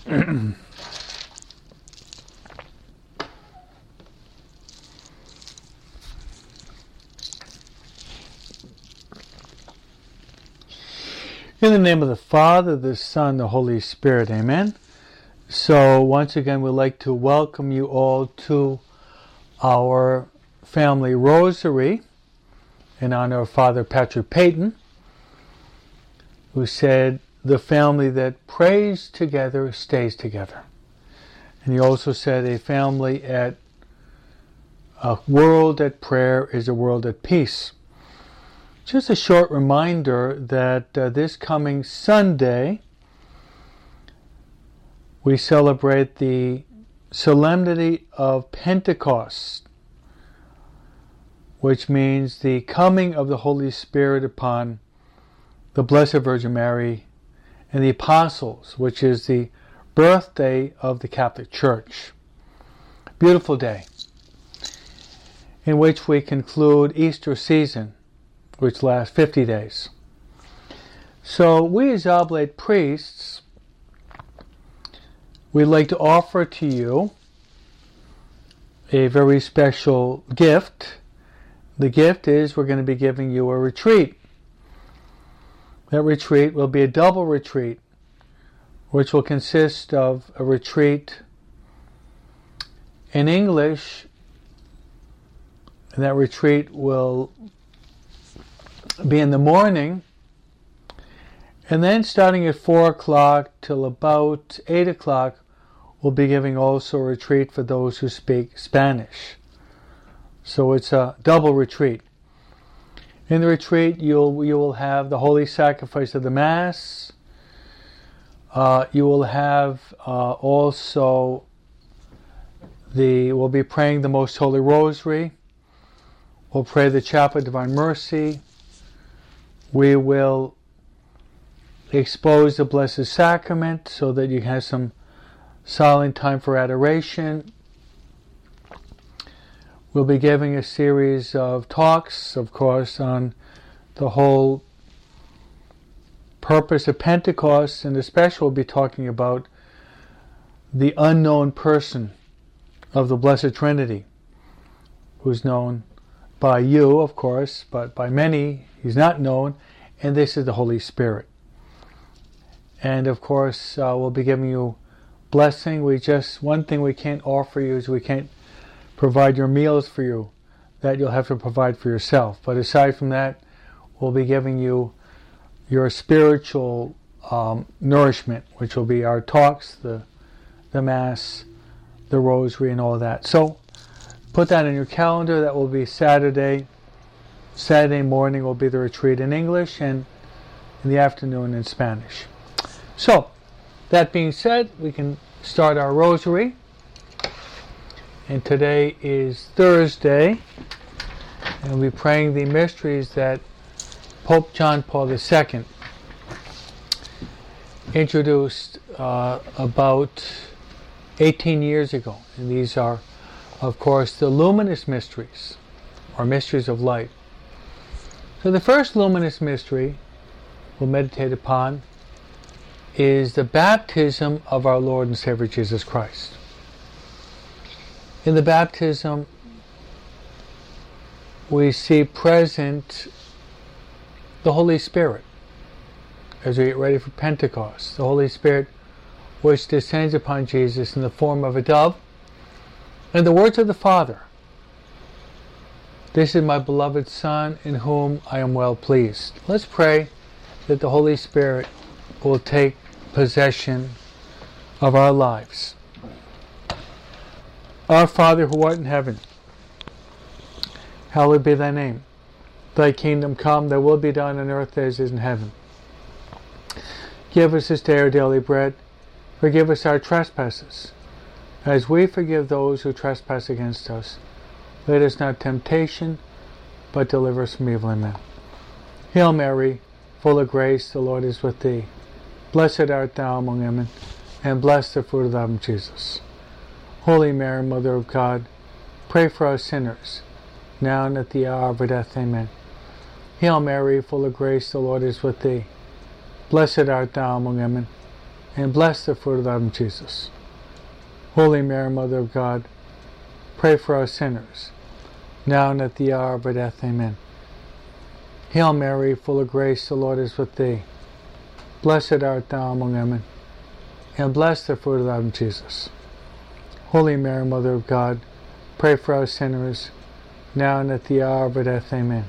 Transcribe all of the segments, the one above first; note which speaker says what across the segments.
Speaker 1: In the name of the Father, the Son, the Holy Spirit, amen. So once again, we'd like to welcome you all to our family rosary in honor of Father Patrick Peyton, who said, "The family that prays together stays together." And he also said, "A family at a world at prayer is a world at peace." Just a short reminder that this coming Sunday, we celebrate the solemnity of Pentecost, which means the coming of the Holy Spirit upon the Blessed Virgin Mary and the Apostles, which is the birthday of the Catholic Church. Beautiful day, in which we conclude Easter season, which lasts 50 days. So we as Oblate priests, we'd like to offer to you a very special gift. The gift is we're going to be giving you a retreat. That retreat will be a double retreat, which will consist of a retreat in English, and that retreat will be in the morning, and then starting at 4 o'clock till about 8 o'clock, we'll be giving also a retreat for those who speak Spanish. So it's a double retreat. In the retreat, you will have the Holy Sacrifice of the Mass. You will have also we'll be praying the Most Holy Rosary. We'll pray the Chaplet of Divine Mercy. We will expose the Blessed Sacrament so that you have some silent time for adoration. We'll be giving a series of talks, of course, on the whole purpose of Pentecost, and especially we'll be talking about the unknown person of the Blessed Trinity, who's known by you, of course, but by many he's not known, and this is the Holy Spirit. And of course, we'll be giving you blessing. One thing we can't offer you is we can't provide your meals for you. That you'll have to provide for yourself. But aside from that, we'll be giving you your spiritual nourishment, which will be our talks, the Mass, the Rosary, and all that. So put that in your calendar. That will be Saturday. Saturday morning will be the retreat in English, and in the afternoon in Spanish. So, that being said, we can start our rosary. And today is Thursday, and we'll be praying the mysteries that Pope John Paul II introduced about 18 years ago. And these are, of course, the luminous mysteries, or mysteries of light. So the first luminous mystery we'll meditate upon is the baptism of our Lord and Savior Jesus Christ. In the baptism, we see present the Holy Spirit as we get ready for Pentecost. The Holy Spirit which descends upon Jesus in the form of a dove, and the words of the Father, "This is my beloved Son, in whom I am well pleased." Let's pray that the Holy Spirit will take possession of our lives. Our Father who art in heaven, hallowed be thy name. Thy kingdom come, thy will be done on earth as it is in heaven. Give us this day our daily bread. Forgive us our trespasses, as we forgive those who trespass against us. Lead us not into temptation, but deliver us from evil. Amen. Hail Mary, full of grace, the Lord is with thee. Blessed art thou among women, and blessed the fruit of thy womb, Jesus. Holy Mary, Mother of God, pray for us sinners, now and at the hour of our death. Amen. Hail Mary, full of grace, the Lord is with thee. Blessed art thou among women, and blessed the fruit of thy womb, Jesus. Holy Mary, Mother of God, pray for us sinners, now and at the hour of our death. Amen. Hail Mary, full of grace, the Lord is with thee. Blessed art thou among women, and blessed the fruit of thy womb, Jesus. Holy Mary, Mother of God, pray for us sinners, now and at the hour of our death. Amen.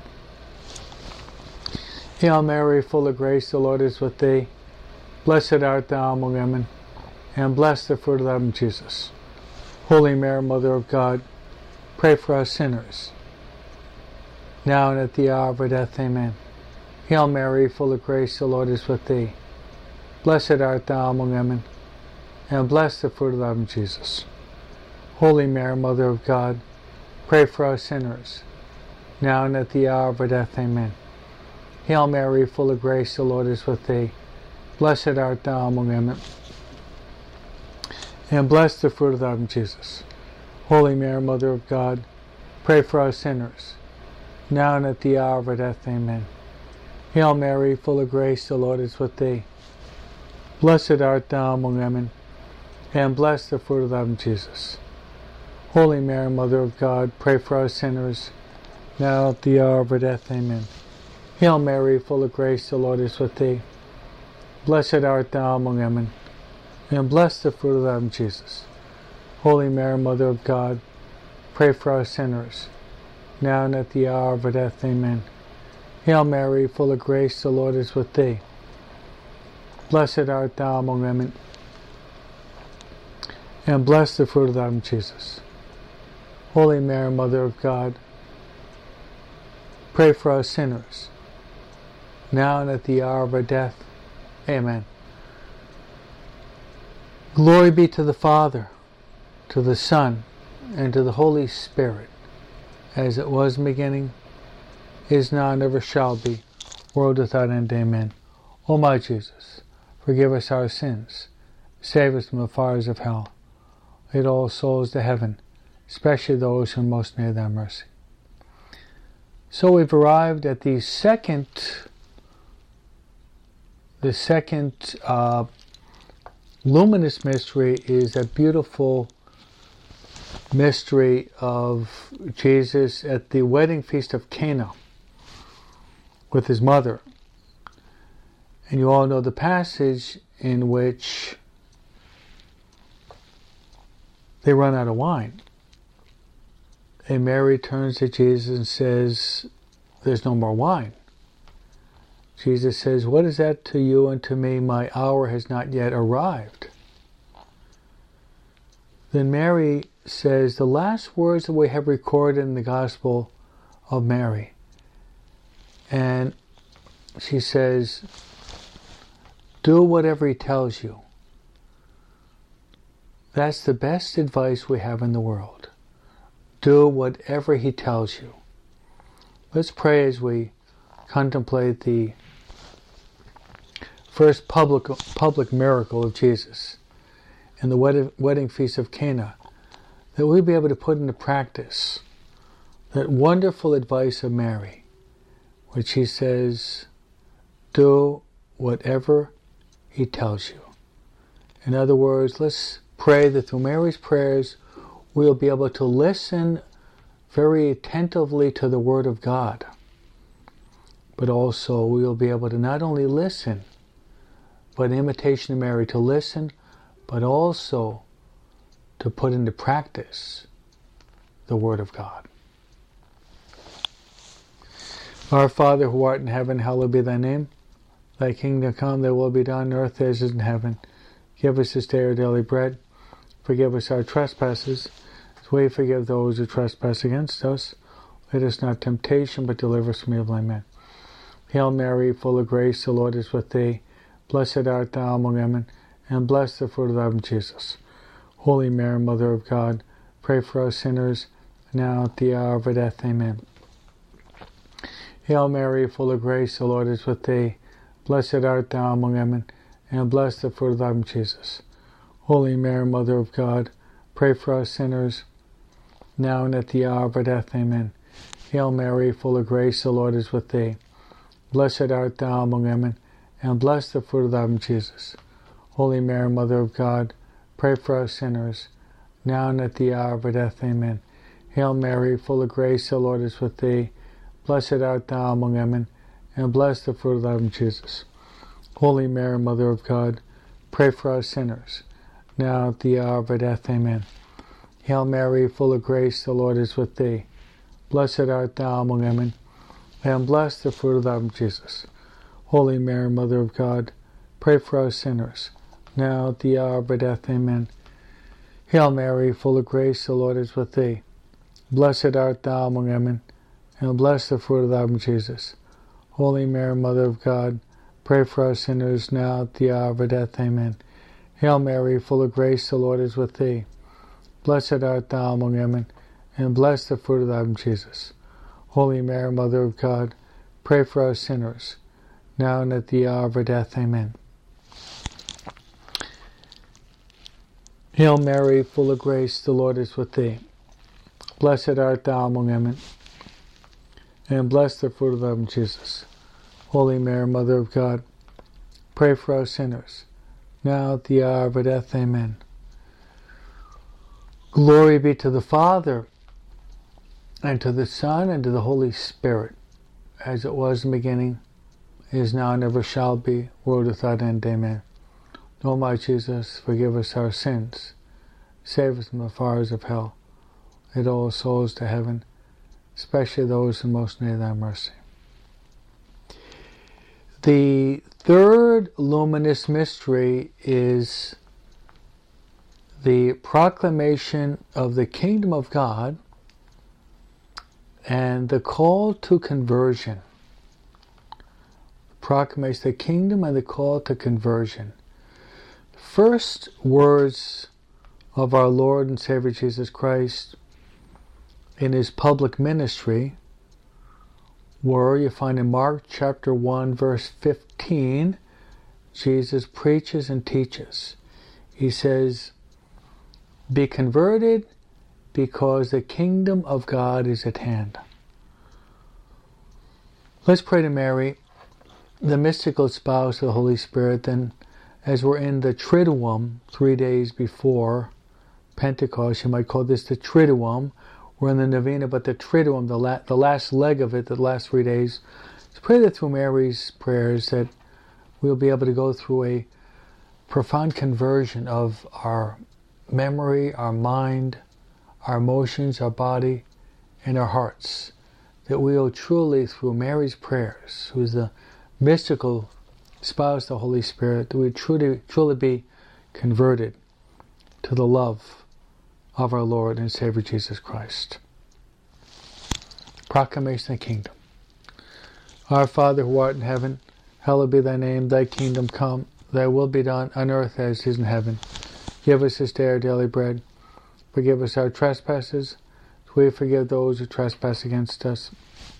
Speaker 1: Hail Mary, full of grace, the Lord is with thee. Blessed art thou among women, and blessed the fruit of thy womb, Jesus. Holy Mary, Mother of God, pray for us sinners, now and at the hour of our death. Amen. Hail Mary, full of grace, the Lord is with thee. Blessed art thou among women, and blessed the fruit of thy womb, Jesus. Holy Mary, Mother of God, pray for us sinners, now and at the hour of our death. Amen. Hail Mary, full of grace, the Lord is with thee. Blessed art thou among women, and blessed the fruit of thy womb, Jesus. Holy Mary, Mother of God, pray for us sinners, now and at the hour of our death. Amen. Hail Mary, full of grace, the Lord is with thee. Blessed art thou among women, and blessed the fruit of thy womb, Jesus. Holy Mary, Mother of God, pray for us sinners, now at the hour of our death. Amen. Hail Mary, full of grace, the Lord is with thee. Blessed art thou among women, and blessed the fruit of thy womb, Jesus. Holy Mary, Mother of God, pray for us sinners, now and at the hour of our death. Amen. Hail Mary, full of grace, the Lord is with thee. Blessed art thou among women, and blessed the fruit of thy womb, Jesus. Holy Mary, Mother of God, pray for us sinners, now and at the hour of our death. Amen. Glory be to the Father, to the Son, and to the Holy Spirit, as it was in the beginning, is now, and ever shall be, world without end. Amen. O my Jesus, forgive us our sins, save us from the fires of hell. Lead all souls to heaven, especially those who most need thy mercy. So we've arrived at the second luminous mystery, is that beautiful mystery of Jesus at the wedding feast of Cana with his mother. And you all know the passage in which they run out of wine. And Mary turns to Jesus and says, "There's no more wine." Jesus says, "What is that to you and to me? My hour has not yet arrived." Then Mary says the last words that we have recorded in the Gospel of Mary. And she says, "Do whatever he tells you." That's the best advice we have in the world. Do whatever he tells you. Let's pray as we contemplate the first public miracle of Jesus in the wedding feast of Cana, that we'll be able to put into practice that wonderful advice of Mary, which he says, do whatever he tells you. In other words, let's pray that through Mary's prayers we'll be able to listen very attentively to the Word of God, but also we will be able to not only listen, but in imitation of Mary, to listen, but also to put into practice the Word of God. Our Father who art in heaven, hallowed be thy name. Thy kingdom come, thy will be done on earth as it is in heaven. Give us this day our daily bread. Forgive us our trespasses, as we forgive those who trespass against us. Lead us not into temptation, but deliver us from evil. Amen. Hail Mary, full of grace, the Lord is with thee. Blessed art thou among women, and blessed the fruit of thy womb, Jesus. Holy Mary, Mother of God, pray for us sinners, now at the hour of our death. Amen. Hail Mary, full of grace, the Lord is with thee. Blessed art thou among women, and blessed the fruit of thy womb, Jesus. Holy Mary, Mother of God, pray for us sinners, now and at the hour of our death. Amen. Hail Mary, full of grace, the Lord is with thee. Blessed art thou among women, and blessed the fruit of thy womb, Jesus. Holy Mary, Mother of God, pray for us sinners, now and at the hour of our death. Amen. Hail Mary, full of grace, the Lord is with thee. Blessed art thou among women, and blessed the fruit of thy womb, Jesus. Holy Mary, Mother of God, pray for us sinners, now at the hour of our death. Amen. Hail Mary, full of grace, the Lord is with thee. Blessed art thou among women, and blessed the fruit of thy womb, Jesus. Holy Mary, Mother of God, pray for us sinners, now at the hour of our death. Amen. Hail Mary, full of grace, the Lord is with thee. Blessed art thou among women, and blessed the fruit of thy womb, Jesus. Holy Mary, Mother of God, pray for us sinners, now at the hour of our death. Amen. Hail Mary, full of grace, the Lord is with thee. Blessed art thou among women, and blessed the fruit of thy womb, Jesus. Holy Mary, Mother of God, pray for us sinners, now and at the hour of our death. Amen. Hail Mary, full of grace, the Lord is with thee. Blessed art thou among women, and blessed the fruit of thy womb, Jesus. Holy Mary, Mother of God, pray for us sinners, now at the hour of our death. Amen. Glory be to the Father, and to the Son, and to the Holy Spirit, as it was in the beginning, is now, and ever shall be, world without end. Amen. O my Jesus, forgive us our sins, save us from the fires of hell, lead all souls to heaven, especially those in most need of thy mercy. The third luminous mystery is the proclamation of the kingdom of God and the call to conversion. Proclamates the kingdom and the call to conversion. First words of our Lord and Savior Jesus Christ in his public ministry were, you find in Mark chapter 1 verse 15, Jesus preaches and teaches. He says, "Be converted, because the kingdom of God is at hand." Let's pray to Mary, the mystical spouse of the Holy Spirit. Then, as we're in the Triduum, 3 days before Pentecost, you might call this the Triduum. We're in the Novena, but the Triduum, the last leg of it, the last 3 days. Let's pray that through Mary's prayers that we'll be able to go through a profound conversion of our memory, our mind, our emotions, our body, and our hearts. That we will truly, through Mary's prayers, who is the mystical spouse of the Holy Spirit, that we truly be converted to the love of our Lord and Savior Jesus Christ. Proclamation of the Kingdom. Our Father who art in heaven, hallowed be thy name, thy kingdom come, thy will be done on earth as it is in heaven. Give us this day our daily bread. Forgive us our trespasses, as we forgive those who trespass against us.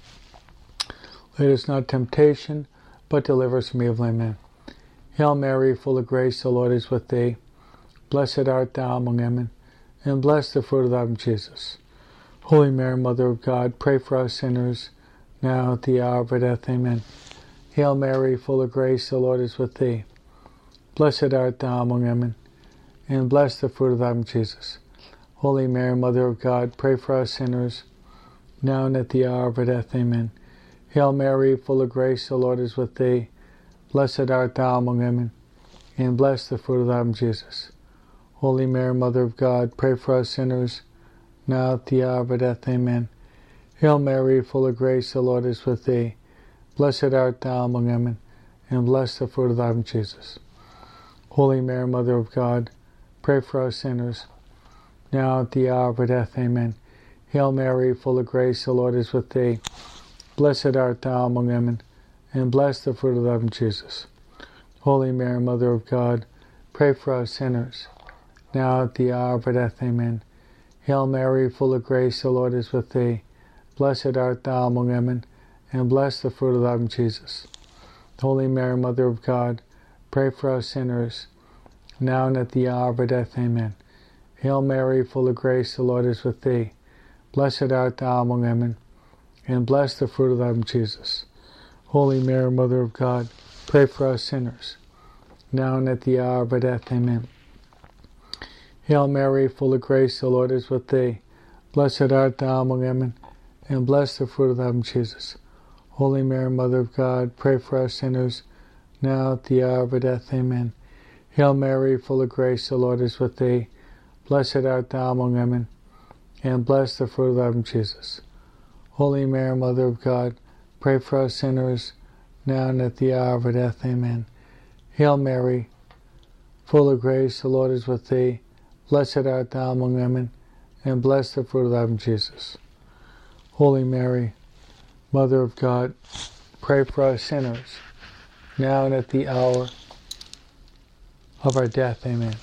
Speaker 1: Lead us not into temptation, but deliver us from evil. Amen. Hail Mary, full of grace, the Lord is with thee. Blessed art thou among women, and blessed the fruit of thy womb, Jesus. Holy Mary, Mother of God, pray for us sinners, now at the hour of our death. Amen. Hail Mary, full of grace, the Lord is with thee. Blessed art thou among women, and blessed the fruit of thy womb, Jesus. Holy Mary, Mother of God, pray for us sinners, now and at the hour of our death. Amen. Hail Mary, full of grace, the Lord is with thee. Blessed art thou among women, and blessed the fruit of thy womb, Jesus. Holy Mary, Mother of God, pray for us sinners, now at the hour of our death. Amen. Hail Mary, full of grace, the Lord is with thee. Blessed art thou among women, and blessed the fruit of thy womb, Jesus. Holy Mary, Mother of God, pray for us sinners, now at the hour of our death. Amen. Hail Mary, full of grace, the Lord is with thee. Blessed art thou among women, and blessed the fruit of thy womb, Jesus. Holy Mary, Mother of God, pray for us sinners, now at the hour of our death. Amen. Hail Mary, full of grace, the Lord is with thee. Blessed art thou among women, and blessed the fruit of thy womb, Jesus. Holy Mary, Mother of God, pray for us sinners, now and at the hour of our death. Amen. Hail Mary, full of grace, the Lord is with thee. Blessed art thou among women, and blessed the fruit of thy womb, Jesus. Holy Mary, Mother of God, pray for us sinners, now and at the hour of our death. Amen. Hail Mary, full of grace, the Lord is with thee. Blessed art thou among women, and blessed the fruit of thy womb, Jesus. Holy Mary, Mother of God, pray for us sinners, now at the hour of our death. Amen. Hail Mary, full of grace, the Lord is with thee. Blessed art thou among women, and blessed the fruit of thy womb, Jesus. Holy Mary, Mother of God, pray for us sinners, now and at the hour of our death. Amen. Hail Mary, full of grace, the Lord is with thee. Blessed art thou among women, and blessed the fruit of thy womb, Jesus. Holy Mary, Mother of God, pray for us sinners, now and at the hour of our death. Amen.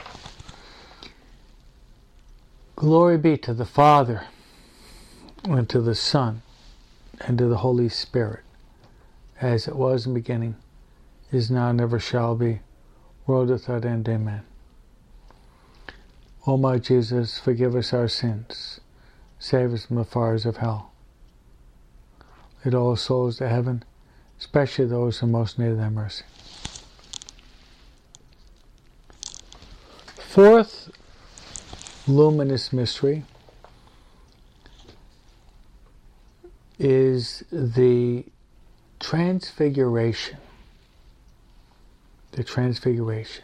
Speaker 1: Glory be to the Father, and to the Son, and to the Holy Spirit, as it was in the beginning, is now, and ever shall be, world without end. Amen. O my Jesus, forgive us our sins, save us from the fires of hell. Lead all souls to heaven, especially those who most need thy mercy. Fourth luminous mystery is the Transfiguration. The Transfiguration.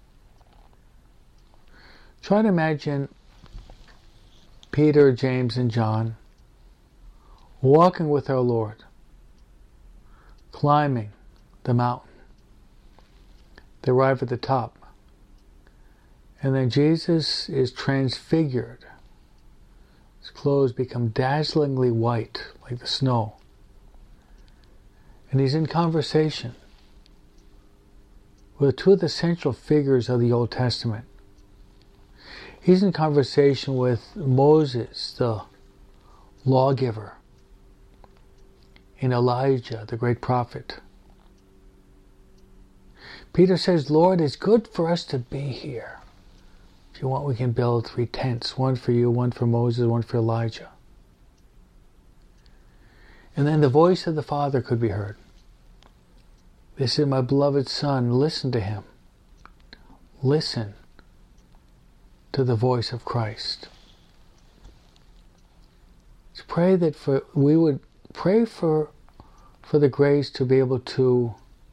Speaker 1: Try to imagine Peter, James, and John walking with our Lord, climbing the mountain. They arrive at the top. And then Jesus is transfigured. His clothes become dazzlingly white, like the snow. And he's in conversation with two of the central figures of the Old Testament. He's in conversation with Moses, the lawgiver, and Elijah, the great prophet. Peter says, Lord, it's good for us to be here. If you want, we can build 3 tents, one for you, one for Moses, one for Elijah. And then the voice of the Father could be heard. This is my beloved Son, listen to him. Listen to the voice of Christ. Let's pray that we would pray for the grace to be able to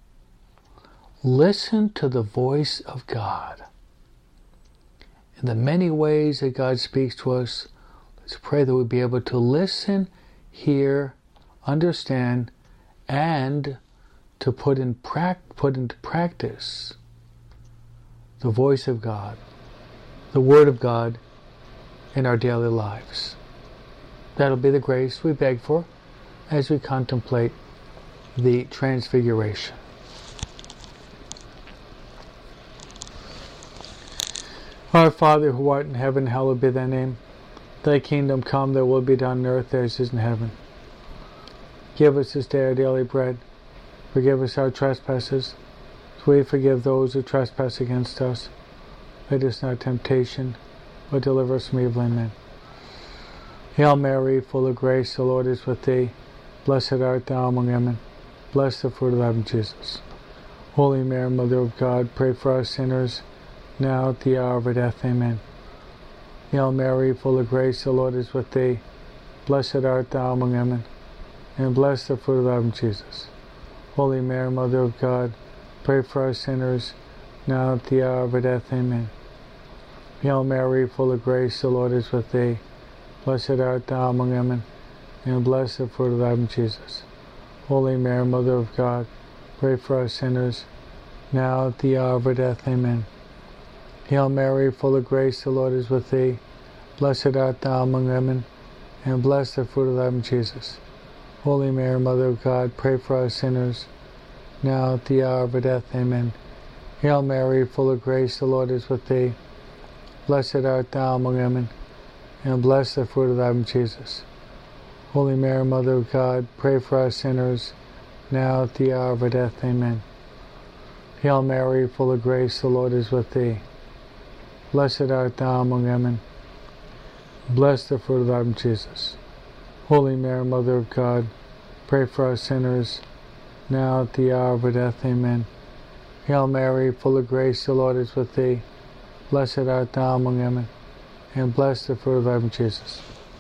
Speaker 1: listen to the voice of God. In the many ways that God speaks to us, let's pray that we'll be able to listen, hear, understand, and to put into practice the voice of God, the Word of God in our daily lives. That'll be the grace we beg for as we contemplate the Transfiguration. Our Father who art in heaven, hallowed be thy name. Thy kingdom come, thy will be done on earth as it is in heaven. Give us this day our daily bread. Forgive us our trespasses, as we forgive those who trespass against us. Lead us not into temptation, but deliver us from evil. Amen. Hail Mary, full of grace, the Lord is with thee. Blessed art thou among women. Blessed the fruit of thy womb, Jesus. Holy Mary, Mother of God, pray for us sinners, now at the hour of our death. Amen. Hail Mary, full of grace, the Lord is with thee. Blessed art thou among women, and blessed the fruit of thy womb, Jesus. Holy Mary, Mother of God, pray for us sinners, now at the hour of our death. Amen. Hail Mary, full of grace, the Lord is with thee. Blessed art thou among women, and blessed the fruit of thy womb, Jesus. Holy Mary, Mother of God, pray for us sinners, now at the hour of our death. Amen. Hail Mary, full of grace, the Lord is with thee. Blessed art thou among women, and blessed the fruit of thy womb, Jesus. Holy Mary, Mother of God, pray for us sinners, now at the hour of our death. Amen. Hail Mary, full of grace, the Lord is with thee. Blessed art thou among women, and blessed the fruit of thy womb, Jesus. Holy Mary, Mother of God, pray for us sinners, now at the hour of our death. Amen. Hail Mary, full of grace, the Lord is with thee. Blessed art thou among women. Blessed the fruit of thy womb, Jesus. Holy Mary, Mother of God, pray for us sinners, now at the hour of our death. Amen. Hail Mary, full of grace, the Lord is with thee. Blessed art thou among women, and blessed the fruit of thy womb, Jesus.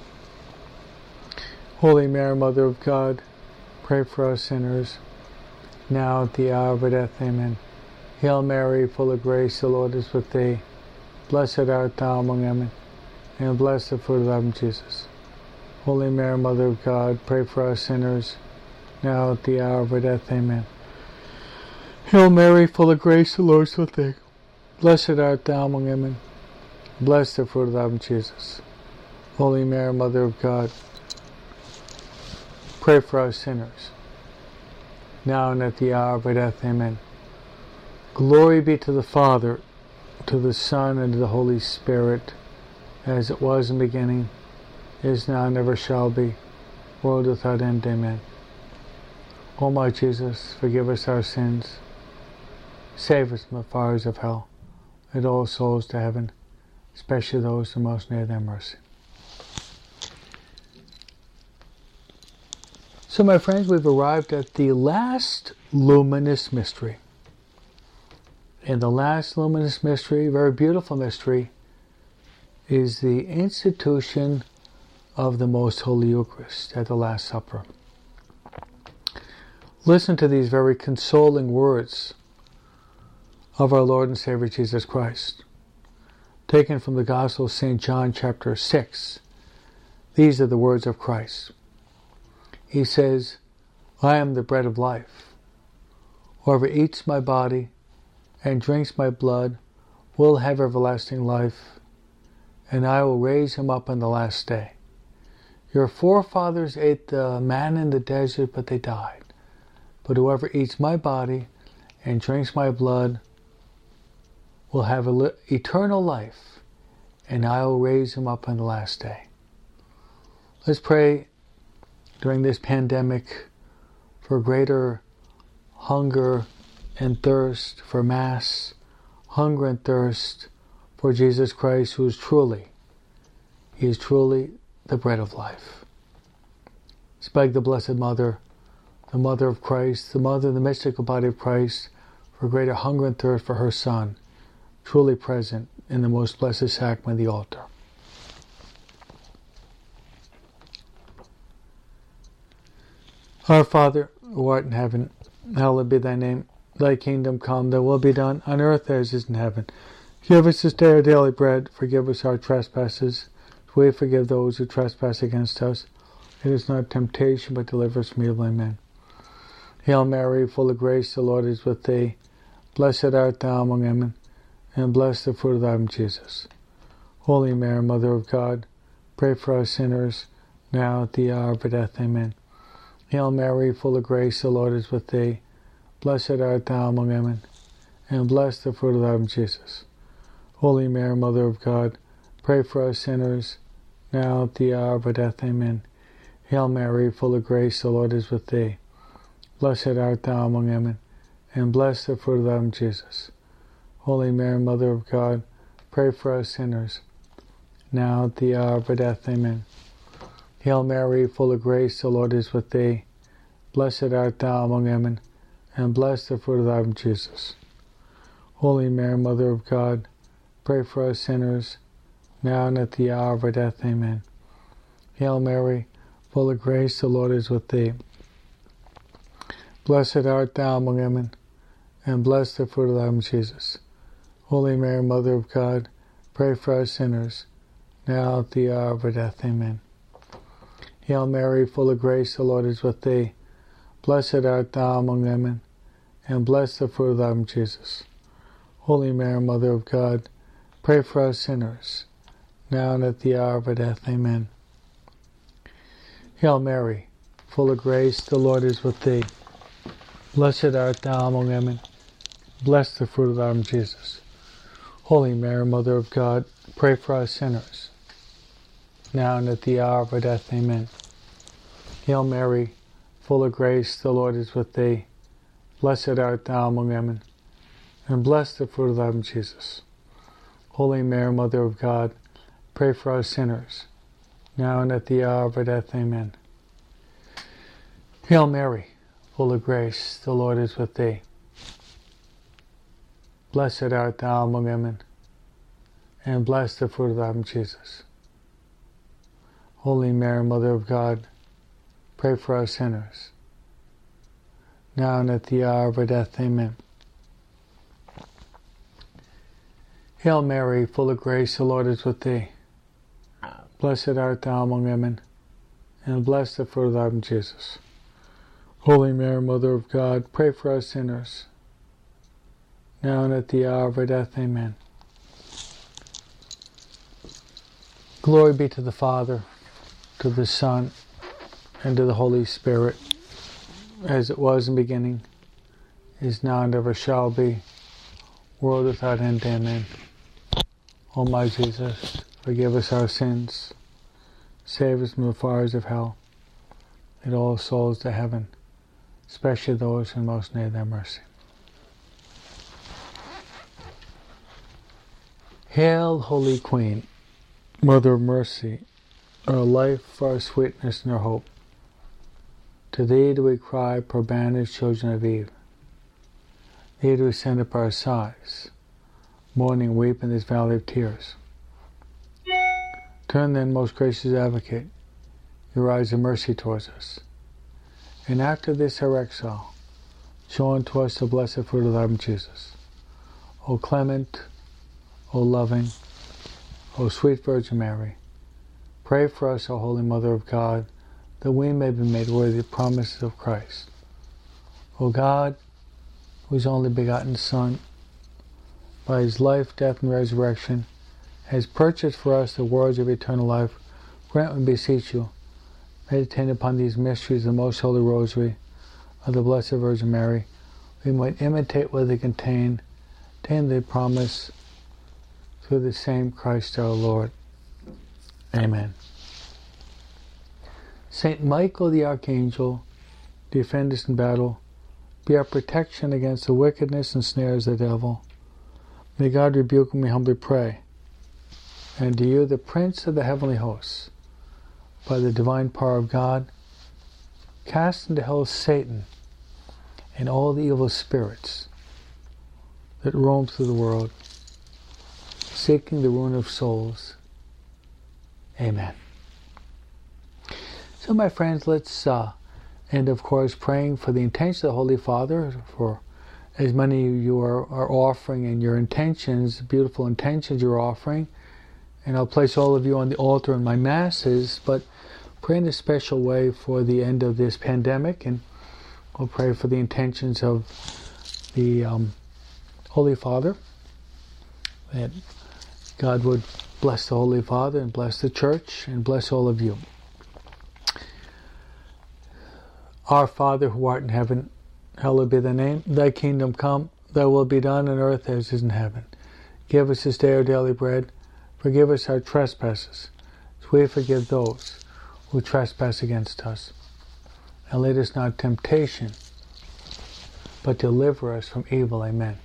Speaker 1: Holy Mary, Mother of God, pray for us sinners, now at the hour of our death. Amen. Hail Mary, full of grace, the Lord is with thee. Blessed art thou among women, and blessed the fruit of thy womb, Jesus. Holy Mary, Mother of God, pray for us sinners, now at the hour of our death. Amen. Hail Mary, full of grace, the Lord is with thee. Blessed art thou among women, blessed the fruit of thy womb, Jesus. Holy Mary, Mother of God, pray for us sinners, now and at the hour of our death. Amen. Glory be to the Father, to the Son, and to the Holy Spirit, as it was in the beginning, is now, and ever shall be, world without end. Amen. O my Jesus, forgive us our sins, save us from the fires of hell, lead all souls to heaven, especially those who most need thy mercy. So, my friends, we've arrived at the last luminous mystery. And the last luminous mystery, very beautiful mystery, is the institution of the Most Holy Eucharist at the Last Supper. Listen to these very consoling words of our Lord and Savior Jesus Christ, taken from the Gospel of St. John chapter 6. These are the words of Christ. He says, I am the bread of life. Whoever eats my body and drinks my blood will have everlasting life, and I will raise him up on the last day. Your forefathers ate the manna in the desert, but they died. But whoever eats my body and drinks my blood will have eternal life, and I will raise him up on the last day. Let's pray during this pandemic for greater hunger and thirst for Mass, hunger and thirst for Jesus Christ, who is truly, He is truly the bread of life. Let's beg the Blessed Mother, the Mother of Christ, the Mother of the mystical body of Christ, for greater hunger and thirst for her Son, truly present in the most blessed sacrament, the altar. Our Father, who art in heaven, hallowed be thy name. Thy kingdom come, thy will be done, on earth as it is in heaven. Give us this day our daily bread. Forgive us our trespasses, as we forgive those who trespass against us. It is not temptation, but deliver us from evil. Amen. Hail Mary, full of grace, the Lord is with thee. Blessed art thou among women, and blessed the fruit of thy womb, Jesus. Holy Mary, Mother of God, pray for us sinners, now at the hour of our death. Amen. Hail Mary, full of grace, the Lord is with thee. Blessed art thou among women, and blessed the fruit of thy womb, Jesus. Holy Mary, Mother of God, pray for us sinners, now at the hour of our death. Amen. Hail Mary, full of grace, the Lord is with thee. Blessed art thou among women, and blessed the fruit of thy womb, Jesus. Holy Mary, Mother of God, pray for us sinners, now at the hour of our death. Amen. Hail Mary, full of grace, the Lord is with thee. Blessed art thou among women, and blessed the fruit of thy womb, Jesus. Holy Mary, Mother of God, pray for us sinners, now and at the hour of our death. Amen. Hail Mary, full of grace, the Lord is with thee. Blessed art thou among women, and blessed the fruit of thy womb, Jesus. Holy Mary, Mother of God, pray for us sinners, now at the hour of our death. Amen. Hail Mary, full of grace, the Lord is with thee. Blessed art thou among women, and blessed the fruit of thy womb, Jesus. Holy Mary, Mother of God, pray for us sinners, now and at the hour of our death. Amen. Hail Mary, full of grace, the Lord is with thee. Blessed art thou among women, blessed the fruit of thy womb, Jesus. Holy Mary, Mother of God, pray for us sinners, now and at the hour of our death. Amen. Hail Mary, full of grace, the Lord is with thee. Blessed art thou among women, and blessed the fruit of thy womb, Jesus. Holy Mary, Mother of God, pray for us sinners, now and at the hour of our death. Amen. Hail Mary, full of grace, the Lord is with thee. Blessed art thou among women, and blessed the fruit of thy womb, Jesus. Holy Mary, Mother of God, pray for us sinners, now and at the hour of our death. Amen. Hail Mary, full of grace, the Lord is with thee. Blessed art thou among women, and blessed the fruit of thy womb, Jesus. Holy Mary, Mother of God, pray for us sinners, now and at the hour of our death. Amen. Glory be to the Father, to the Son, and to the Holy Spirit, as it was in the beginning, is now, and ever shall be, world without end. Amen. O my Jesus, forgive us our sins, save us from the fires of hell, lead all souls to heaven, especially those in most need of thy mercy. Hail, Holy Queen, Mother of Mercy, our life, our sweetness, and our hope. To thee do we cry, poor banished children of Eve. Thee do we send up our sighs, mourning and weep in this valley of tears. Turn then, most gracious Advocate, your eyes of mercy towards us, and after this our exile, show unto us the blessed fruit of thy womb, Jesus. O clement, O loving, O sweet Virgin Mary, pray for us, O Holy Mother of God, that we may be made worthy of the promises of Christ. O God, whose only begotten Son, by his life, death, and resurrection, has purchased for us the words of eternal life, grant, we beseech you, meditating upon these mysteries of the most holy rosary of the Blessed Virgin Mary, we might imitate what they contain, attain the promise, through the same Christ our Lord. Amen. Saint Michael the Archangel, defend us in battle, be our protection against the wickedness and snares of the devil. May God rebuke him, we humbly pray. And to you, the Prince of the heavenly hosts, by the divine power of God, cast into hell Satan and all the evil spirits that roam through the world, seeking the ruin of souls. Amen. So, my friends, let's end, of course, praying for the intention of the Holy Father, for as many of you are offering, and your intentions, beautiful intentions you're offering. And I'll place all of you on the altar in my masses, but pray in a special way for the end of this pandemic, and we'll pray for the intentions of the Holy Father, that God would bless the Holy Father and bless the Church and bless all of you. Our Father, who art in heaven, hallowed be thy name. Thy kingdom come, thy will be done on earth as it is in heaven. Give us this day our daily bread. Forgive us our trespasses, as we forgive those who trespass against us. And lead us not into temptation, but deliver us from evil. Amen.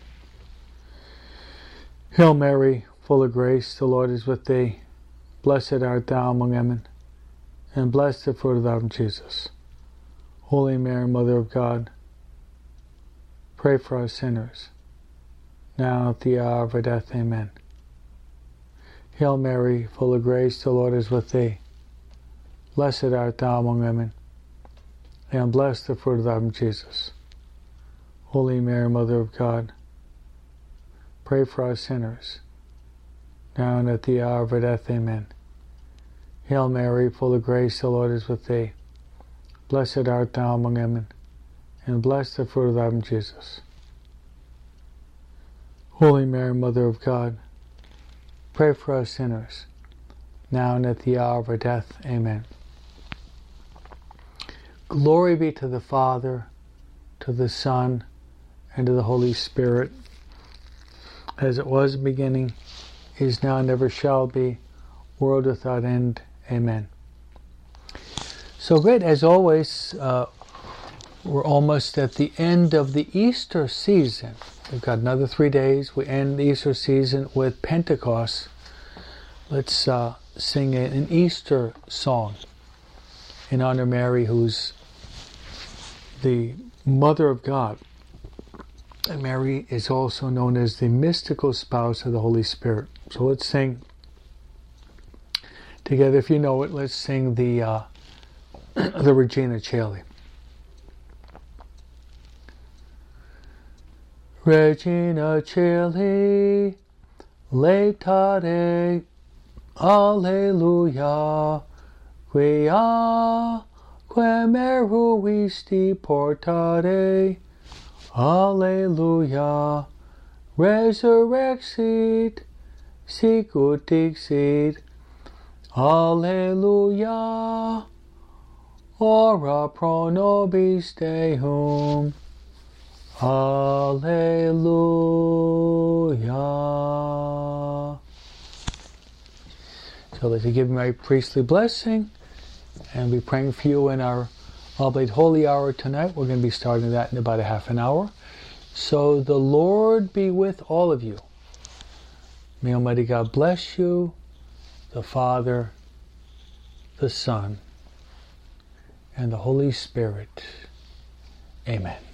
Speaker 1: Hail Mary, full of grace, the Lord is with thee. Blessed art thou among women, and blessed the fruit of thy womb, Jesus. Holy Mary, Mother of God, pray for us sinners, now and at the hour of our death. Amen. Hail Mary, full of grace, the Lord is with thee. Blessed art thou among women, and blessed the fruit of thy womb, Jesus. Holy Mary, Mother of God, pray for us sinners, now and at the hour of our death. Amen. Hail Mary, full of grace, the Lord is with thee. Blessed art thou among women, and blessed the fruit of thy womb, Jesus. Holy Mary, Mother of God, pray for us sinners, now and at the hour of our death. Amen. Glory be to the Father, to the Son, and to the Holy Spirit, as it was in the beginning, is now, and ever shall be, world without end. Amen. So great, as always, we're almost at the end of the Easter season. We've got another 3 days. We end the Easter season with Pentecost. Let's sing an Easter song in honor of Mary, who's the Mother of God, And Mary is also known as the mystical spouse of the Holy Spirit. So let's sing together. If you know it, let's sing the Regina Caeli. Regina Caeli, laetare, alleluia, quia, quem eruisti portare, alleluia, resurrexit, sicut dixit, alleluia, ora pro nobis Deum, alleluia. So let's give my priestly blessing and be praying for you in our Oblate Holy Hour tonight. We're going to be starting that in about a half an hour. So the Lord be with all of you. May Almighty God bless you, the Father, the Son, and the Holy Spirit. Amen.